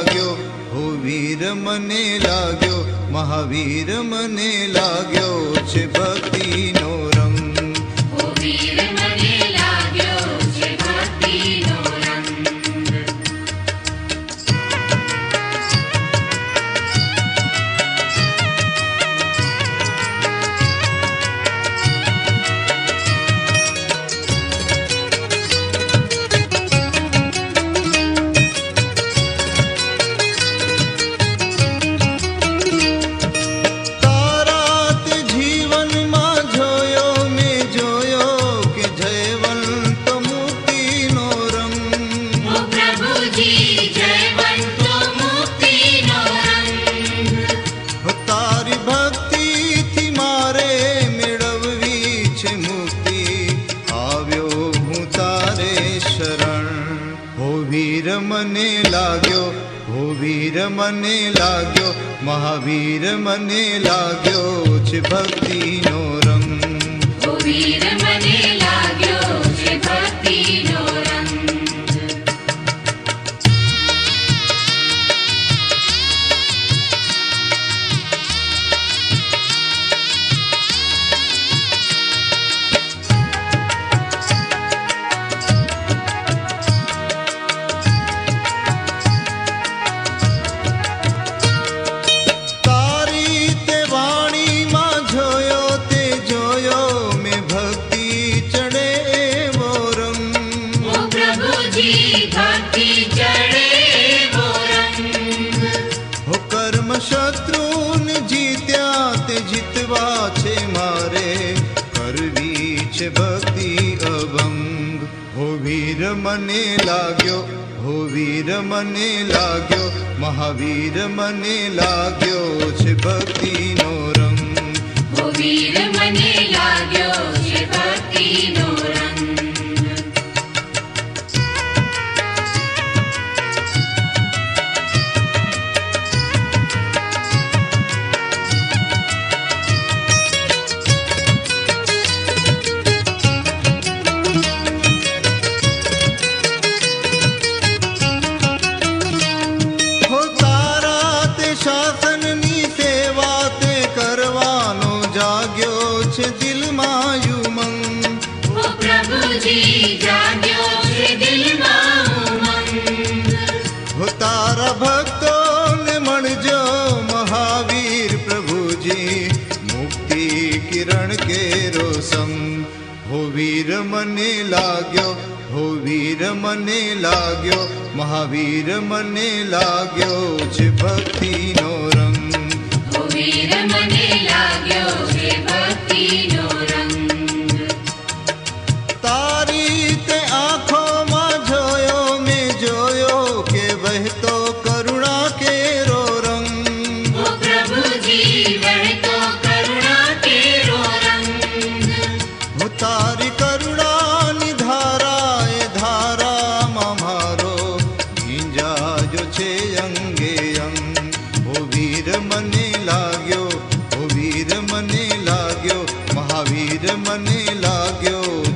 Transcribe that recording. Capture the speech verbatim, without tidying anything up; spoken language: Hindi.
लाग्यो, हो वीर मने लाग्यो, महावीर मने लाग्यो छे भक्ति नो रंग। हो वीर मने लाग्यो छे भक्ति नो रंग। मने लाग्यो, हो वीर मने लाग्यो, महावीर मने लाग्यो छे भक्ति नो रंग। हो वीर मने लाग्यो छे भक्ति नो रंग। शत्रुन जीत्या ते जीतवा छे मारे, करवी छे भक्ति अभंग। हो वीर मने लाग्यो, हो वीर मने लाग्यो, महावीर मने लाग्यो छे भक्ति नो रंग। हो वीर मने लाग्यो छे भक्ति नो रंग। दिल मायू मंग, हो प्रभुजी जाग्यो छे दिल मायू मंग। हो तारा भक्तों ने मणजो महावीर प्रभुजी, मुक्ति किरण केरो संग। हो वीर मने लाग्यो, हो वीर मने लाग्यो, महावीर मने लाग्यो छे भक्ति नो रंग। हो वीर मने लाग्यो छे भक्ति नो रंग। तारी ते आँखों मां जोयो में जोयो के बहतो करुणा केरो रंग। हो प्रभुजी बहतो करुणा केरो रंग। हो तारी करुणा नी धारा ए धारा मां मारो, भींजा जो छे अंगे अंग। हो वीर मने लाग्यो, हो वीर मने लाग्यो, महावीर मने लाग्यो